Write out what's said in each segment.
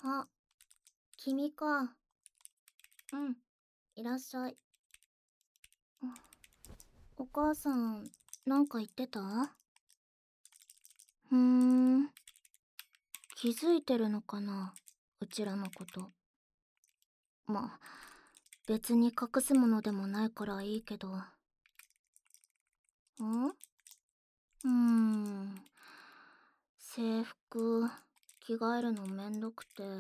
あ、君か。うん、いらっしゃい。お母さん、なんか言ってた？ふーん、気づいてるのかな、うちらのこと。まあ、別に隠すものでもないからいいけど。制服、着替えるのめんどくて、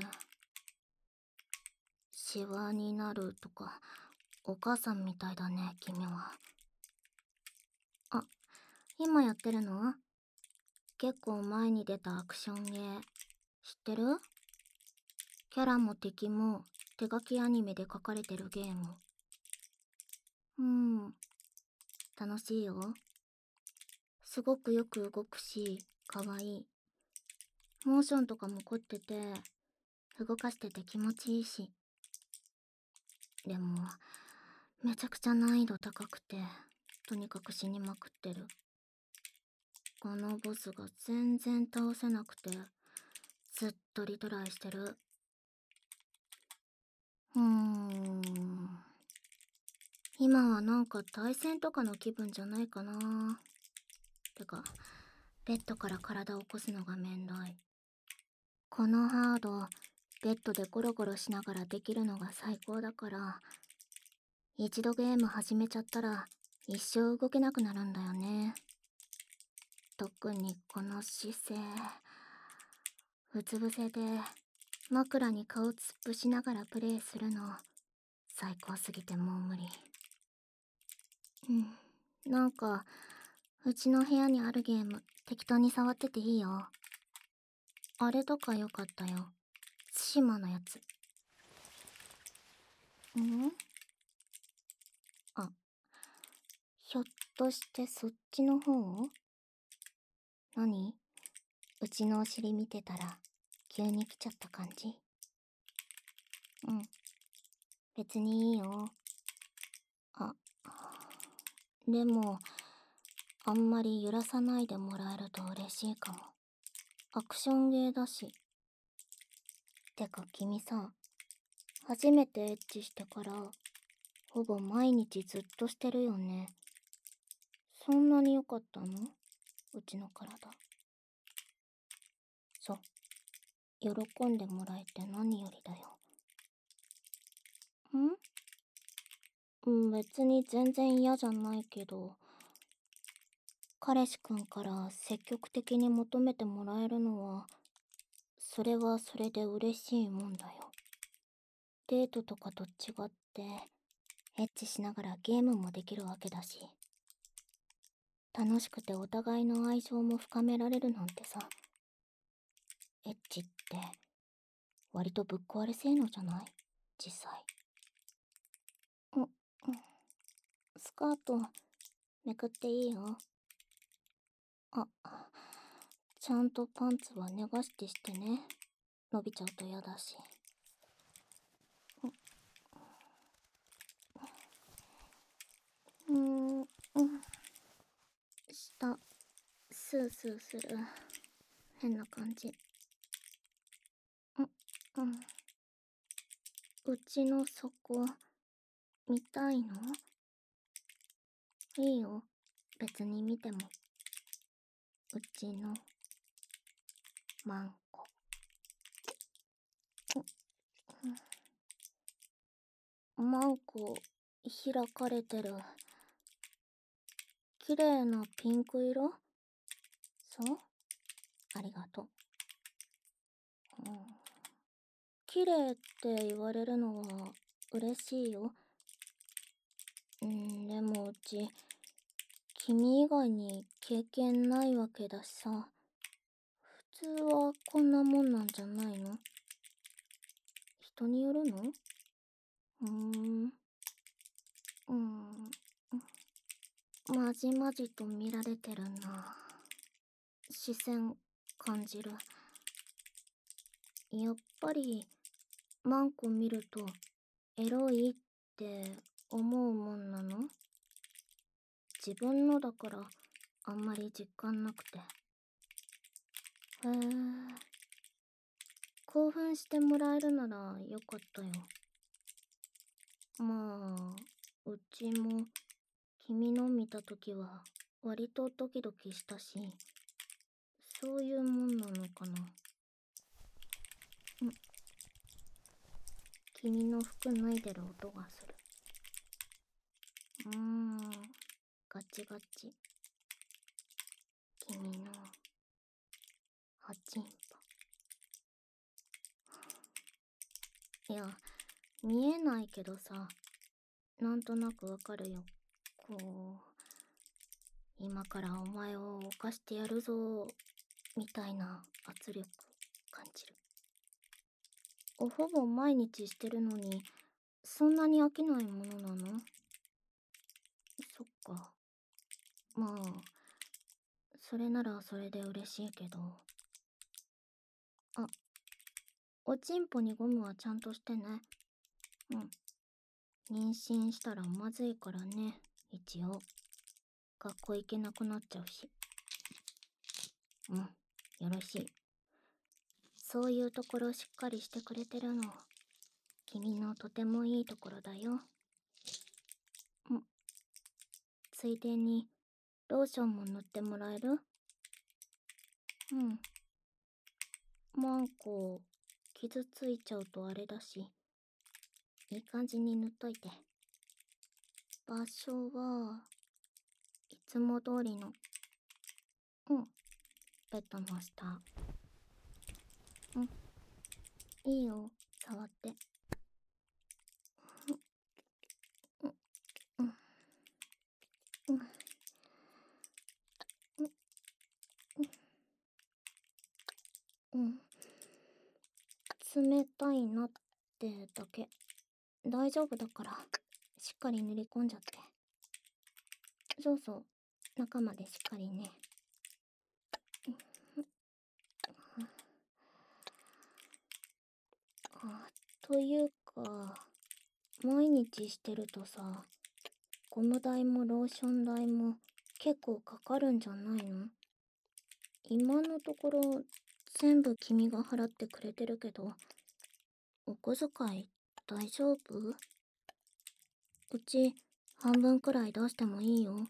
シワになるとか、お母さんみたいだね、君は。あ、今やってるの？結構前に出たアクションゲー、知ってる？キャラも敵も手書きアニメで書かれてるゲーム。うん、楽しいよ。すごくよく動くし、かわいい。モーションとかも凝ってて、動かしてて気持ちいいし。でも、めちゃくちゃ難易度高くて、とにかく死にまくってる。このボスが全然倒せなくて、ずっとリトライしてる。今はなんか対戦とかの気分じゃないかな。てか、ベッドから体を起こすのがめんどい。このハード、ベッドでゴロゴロしながらできるのが最高だから、一度ゲーム始めちゃったら一生動けなくなるんだよね。特にこの姿勢。うつ伏せで枕に顔突っ伏しながらプレイするの、最高すぎてもう無理。なんか、うちの部屋にあるゲーム、適当に触ってていいよ。あれとかよかったよ。対馬のやつ。あ、ひょっとしてそっちの方？何？うちのお尻見てたら、急に来ちゃった感じ？別にいいよ。あ、でも、あんまり揺らさないでもらえると嬉しいかも。アクションゲーだし。てか君さ、初めてエッチしてから、ほぼ毎日ずっとしてるよね。そんなに良かったの？うちの体。そう。喜んでもらえて何よりだよ。別に全然嫌じゃないけど、彼氏くんから積極的に求めてもらえるのは、それはそれで嬉しいもんだよ。デートとかと違って、エッチしながらゲームもできるわけだし、楽しくてお互いの愛情も深められるなんてさ、エッチって割とぶっ壊れ性能じゃない？実際。スカートめくっていいよ。あ、ちゃんとパンツは脱がしてね。伸びちゃうと嫌だし。下、スースーする。変な感じ。うちの底、見たいの？いいよ。別に見ても。うちの、マンコ。マンコ、開かれてる。綺麗なピンク色？そう？ありがとう。綺麗って言われるのは嬉しいよ。でもうち、君以外に経験ないわけだしさ。普通はこんなもんなんじゃないの？人によるの？まじまじと見られてるな。視線感じる。やっぱりマンコ見るとエロいって思うもんなの？自分のだからあんまり実感なくて。へえ、 興奮してもらえるならよかったよ。まあ、うちも君の見たときは割とドキドキしたし、そういうもんなのかな。君の服脱いでる音がする。ガチガチ。君のおちんぽ。いや、見えないけどさ、なんとなくわかるよ。こう、今からお前を犯してやるぞ、みたいな圧力感じる。ほぼ毎日してるのに、そんなに飽きないものなの？そっか。まあ、それならそれで嬉しいけど。あ、おちんぽにゴムはちゃんとしてね。妊娠したらまずいからね、一応。学校行けなくなっちゃうし。よろしい。そういうところしっかりしてくれてるの、君のとてもいいところだよ。ついでに、ローションも塗ってもらえる？マンコ、傷ついちゃうとあれだし、いい感じに塗っといて。場所は、いつも通りの、ベッドの下。いいよ、触って。冷たいなってだけ。大丈夫だから、しっかり塗り込んじゃって。そうそう、中までしっかりね。というか、毎日してるとさ、ゴム代もローション代も結構かかるんじゃないの？今のところ全部君が払ってくれてるけど、お小遣い大丈夫？うち半分くらい出してもいいよ。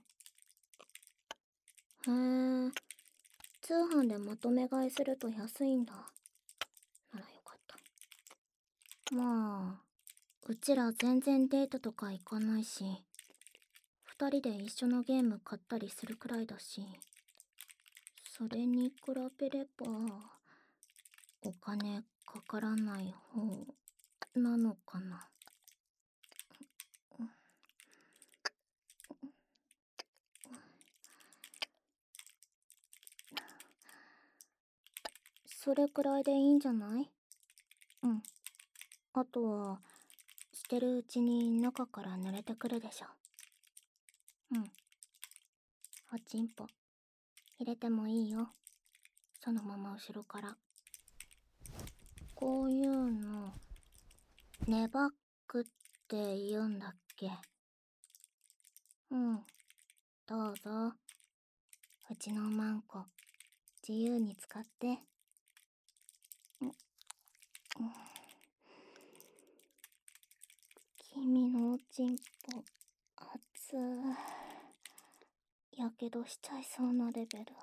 へえ、通販でまとめ買いすると安いんだ。ならよかった。まあ、うちら全然デートとか行かないし、二人で一緒のゲーム買ったりするくらいだし、それに比べれば、お金かからない方なのかな。それくらいでいいんじゃない？あとは、してるうちに中から濡れてくるでしょ。おちんぽ、入れてもいいよ。そのまま後ろから。こういうの、ネバックって言うんだっけ？どうぞ。うちのマンコ、自由に使って。君のおちんぽ、熱い。やけどしちゃいそうなレベル。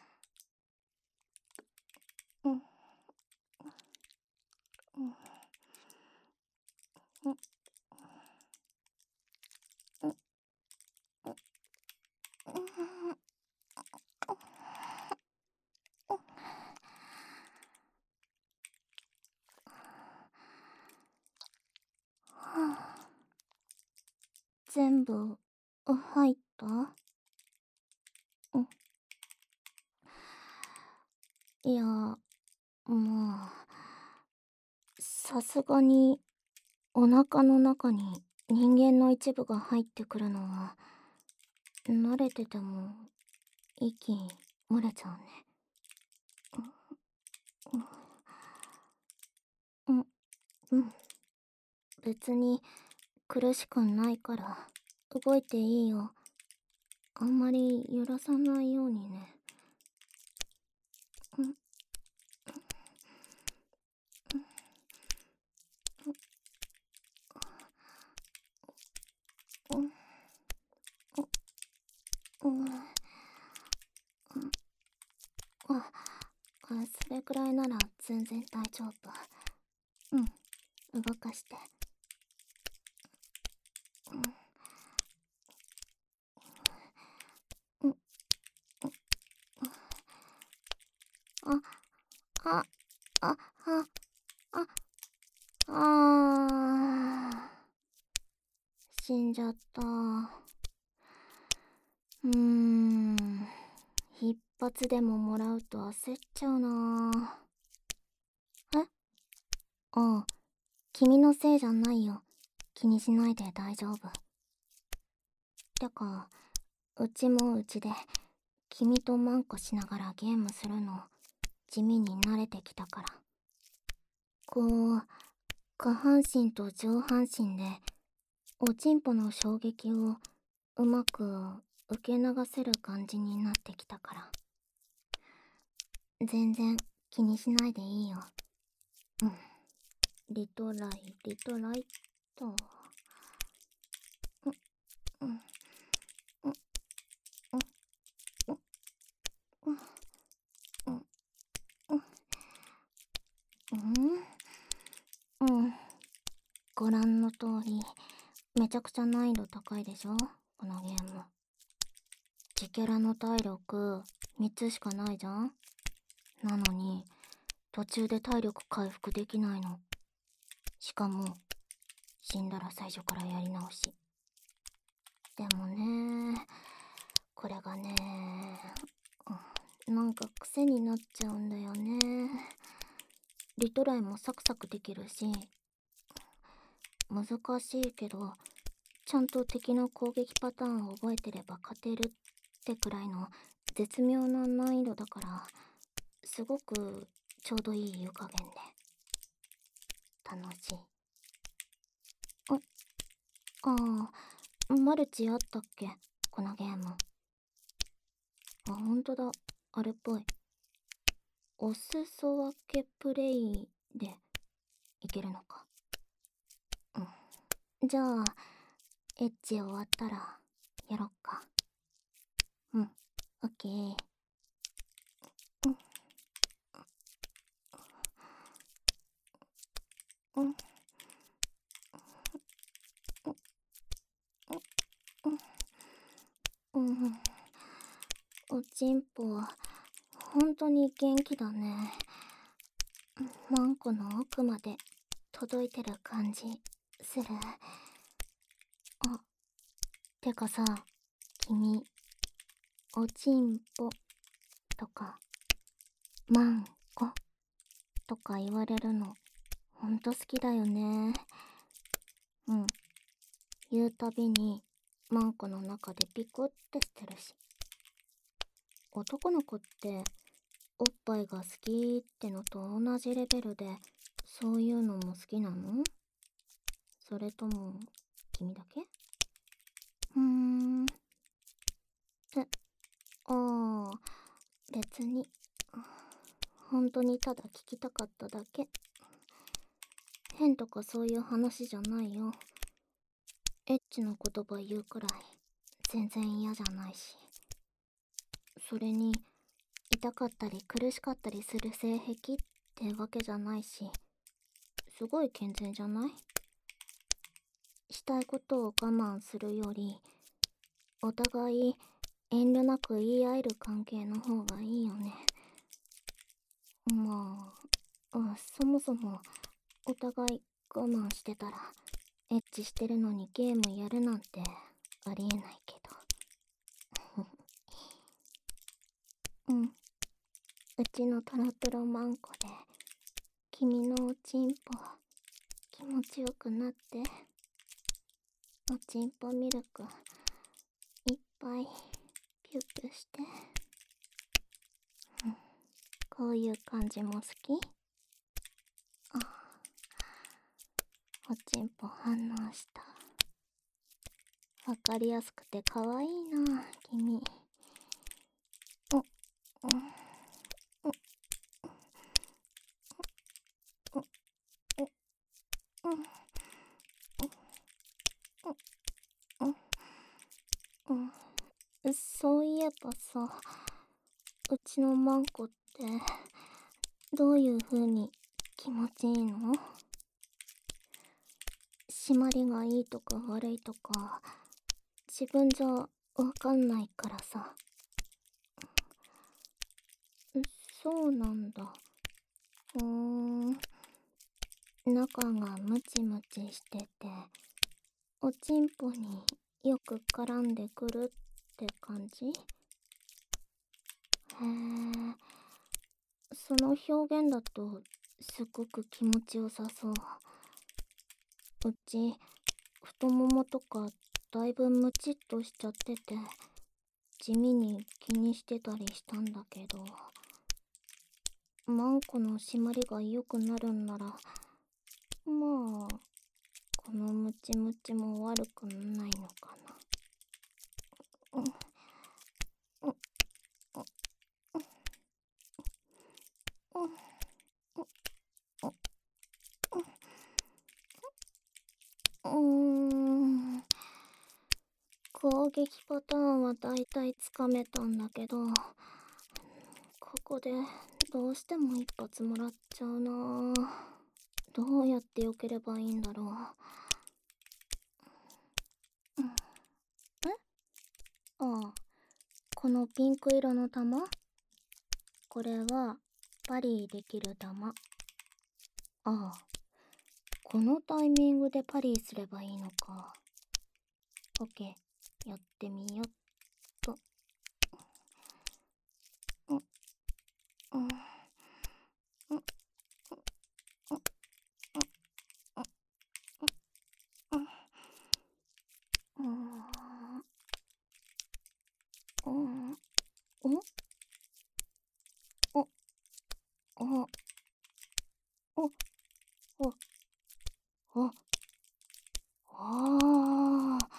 全部入った？いや、もう、さすがにお腹の中に人間の一部が入ってくるのは、慣れてても息漏れちゃうね。別に苦しくないから動いていいよ。あんまり揺らさないようにね。 くらいなら全然大丈夫。うん、動かして。うん、あ、あ、あ、あ、あ、死んじゃった。一発でももらうと焦っちゃうな。え、ああ、君のせいじゃないよ。気にしないで大丈夫。てか、うちもうちで、君とマンコしながらゲームするの、地味に慣れてきたから。こう、下半身と上半身で、おちんぽの衝撃をうまく受け流せる感じになってきたから。全然気にしないでいいよ。うん。リトライ、リトライと。うん、うん、うん、うん、うん、うん、うん、うん。ご覧の通り、めちゃくちゃ難易度高いでしょこのゲーム。自キャラの体力3つしかないじゃん。なのに、途中で体力回復できないの。しかも、死んだら最初からやり直し。でもね、これがね、なんか癖になっちゃうんだよね。リトライもサクサクできるし、難しいけど、ちゃんと敵の攻撃パターンを覚えてれば勝てるってくらいの絶妙な難易度だから、すごくちょうどいい湯加減で楽しい。ああ、マルチあったっけこのゲーム。あ、ほんとだ。あれっぽい。お裾分けプレイでいけるのか。うん。じゃあ、エッチ終わったらやろっか。うん。オッケー。うん。うん。うん。うん。おちんぽ、ほんとに元気だね。マンコの奥まで届いてる感じする。あ、てかさ、君、おちんぽとか、マンコとか言われるの、ほんと好きだよね。うん。言うたびに、マンコの中でピコってしてるし。男の子って、おっぱいが好きってのと同じレベルで、そういうのも好きなの？それとも、君だけ？ああ、別に。本当にただ聞きたかっただけ。変とかそういう話じゃないよ。エッチの言葉言うくらい、全然嫌じゃないし。それに、痛かったり苦しかったりする性癖ってわけじゃないし、すごい健全じゃない？したいことを我慢するより、お互い遠慮なく言い合える関係の方がいいよね。まあ、そもそもお互い我慢してたら、エッチしてるのにゲームやるなんてありえないけど。うん。うちのトロトロマンコで、君のおちんぽ気持ちよくなって、おちんぽミルクいっぱいピュッピュして。こういう感じも好き？あ、おちんぽ反応した。わかりやすくてかわいいな、君。お、うん、お、お、お、うん、うん、うん。そういえばさ、うちのマンコって、 どういう風に気持ちいいの？締まりがいいとか悪いとか、自分じゃわかんないからさ。そうなんだ。ふーん。中がムチムチしてて、おちんぽによく絡んでくるって感じ？へえ。その表現だとすごく気持ちよさそう。うち太ももとかだいぶムチっとしちゃってて、地味に気にしてたりしたんだけど、マンコの締まりが良くなるんなら、まあこのムチムチも悪くないのかな。うんうんうん攻撃パターンはだいたいつかめたんだけど、ここでどうしても一発もらっちゃうな。どうやって避ければいいんだろう。え、ああ、このピンク色の玉、これはパリできる玉。ああ、このタイミングでパリすればいいのか。オッケー、やってみよっと。うんうんうんうんうん、おおおおおおああ、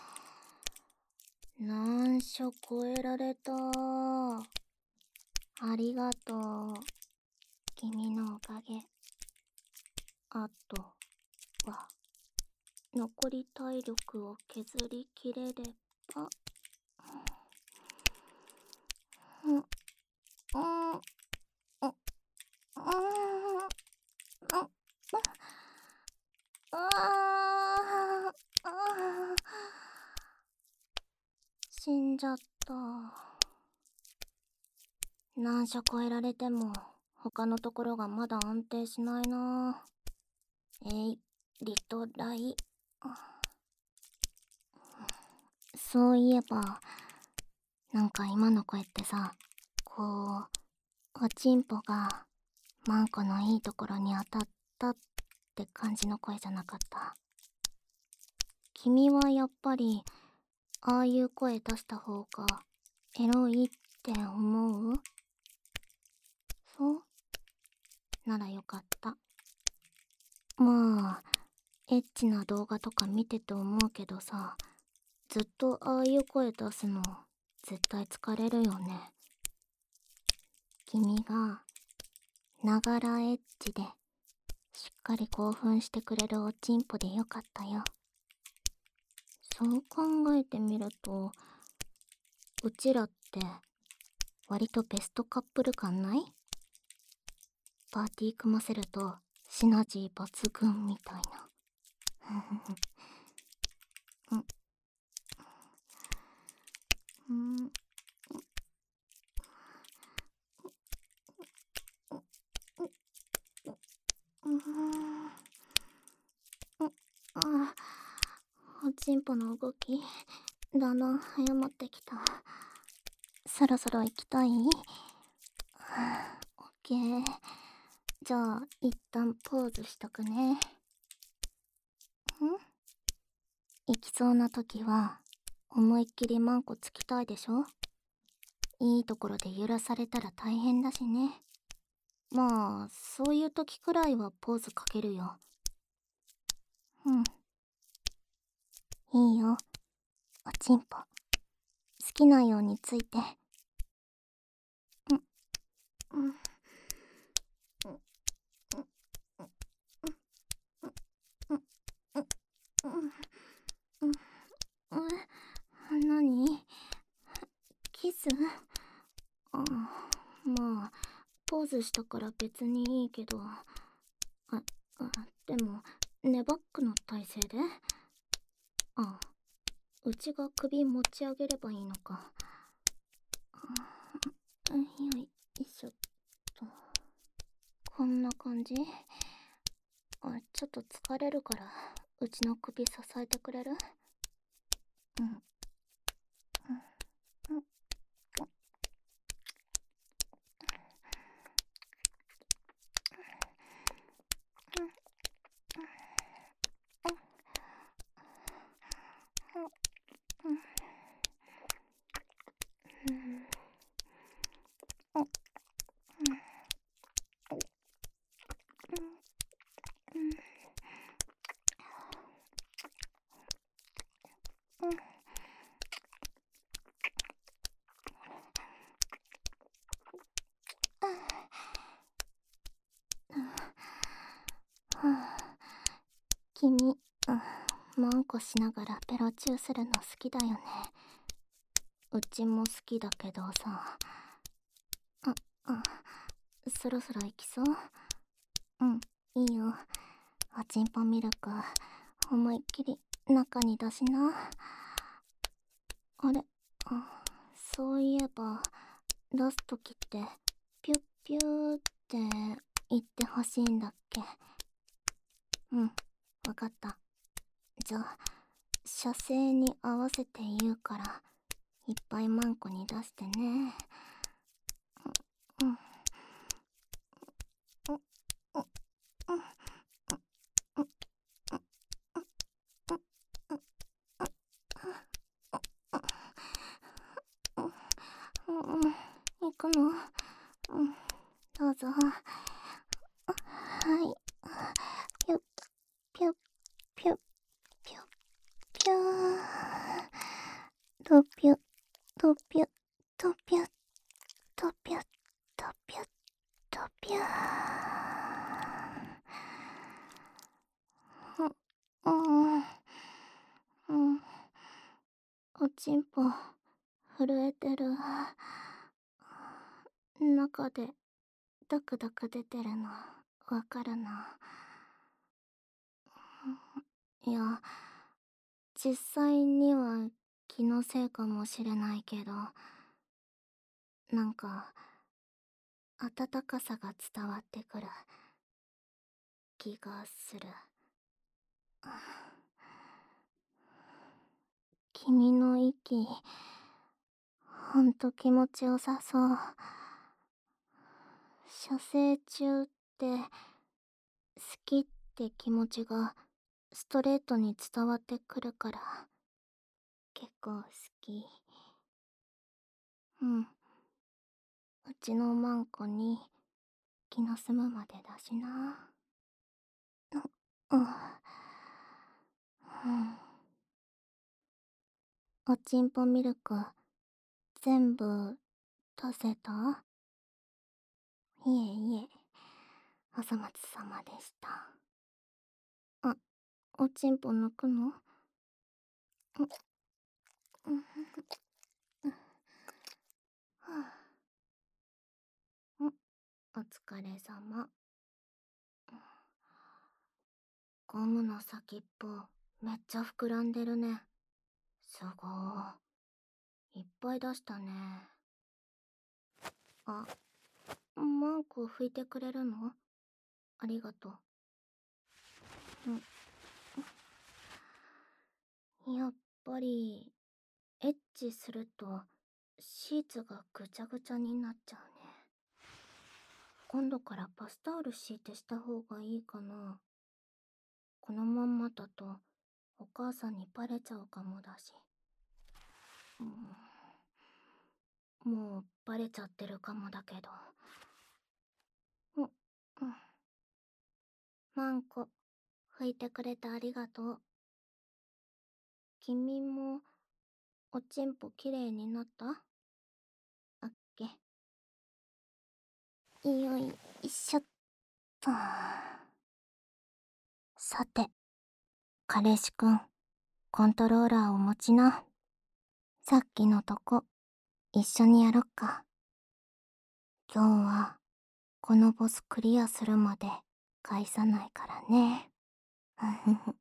難所超えられた。ありがとう。君のおかげ。あとは、残り体力を削りきれれば。うん、うん、うん、うん、ああ、死んじゃった。難所超えられても他のところがまだ安定しないな。リトライ。そういえば、なんか今の声ってさ、こう、おちんぽがマンコのいいところに当たったって感じの声じゃなかった？君はやっぱりああいう声出した方がエロいって思う？そうならよかった。まあエッチな動画とか見てて思うけどさ、ずっとああいう声出すの絶対疲れるよね。君がながらエッチでしっかり興奮してくれるおちんぽでよかったよ。そう考えてみると、うちらって割とベストカップル感ない？パーティー組ませるとシナジー抜群みたいな。うん、うん、うん、あ、おちんぽの動きだんだん早まってきた。そろそろ行きたい？オッケー。じゃあ一旦ポーズしとくね。行きそうな時は思いっきりマンコつきたいでしょ？いいところで揺らされたら大変だしね。まあそういう時くらいはポーズかけるよ。うん、いいよ。おちんぽ好きなようについて。うん、うん、何？キス？まあポーズスしたから別にいいけど、でもネバックの体勢で、うちが首持ち上げればいいのか。よいしょっと。こんな感じ。ちょっと疲れるからうちの首支えてくれる？うん。君、マンコしながらペロチューするの好きだよね。うちも好きだけどさ。そろそろ行きそう？うん、いいよ。おちんぽミルク思いっきり中に出しな。あれ、そういえば出すときってピュッピューって言ってほしいんだっけ？うん、わかった。じゃあ射精に合わせて言うからいっぱいマンコに出してね。行くの？どうぞ。はい。ピュッピュッピュッピュッピュー。ドピュッドピュッドピュッドピュッドピュッドピュー。おちんぽ震えてる。中でダクダク出てるのわかるな。いや、実際には気のせいかもしれないけど、なんか温かさが伝わってくる気がする。君の息ほんと気持ちよさそう。射精中って好きって気持ちがストレートに伝わってくるから結構好き。うん、うちのマンコに気の済むまでだしな。うん、おちんぽミルク全部出せた？いえいえ、お粗末様でした。おちんぽ抜くの？お疲れ様。ゴムの先っぽめっちゃ膨らんでるね。すごー。いっぱい出したね。マンコ拭いてくれるの？ありがとう。やっぱりエッチするとシーツがぐちゃぐちゃになっちゃうね。今度からバスタオル敷いてした方がいいかな。このまんまだとお母さんにバレちゃうかもだし。もうバレちゃってるかもだけど。マンコ拭いてくれてありがとう。君もおちんぽきれいになった？あっけ。よいしょっと。さて、彼氏くん、コントローラーを持ちな。さっきのとこ、一緒にやろっか。今日は、 このボスクリアするまで返さないからね。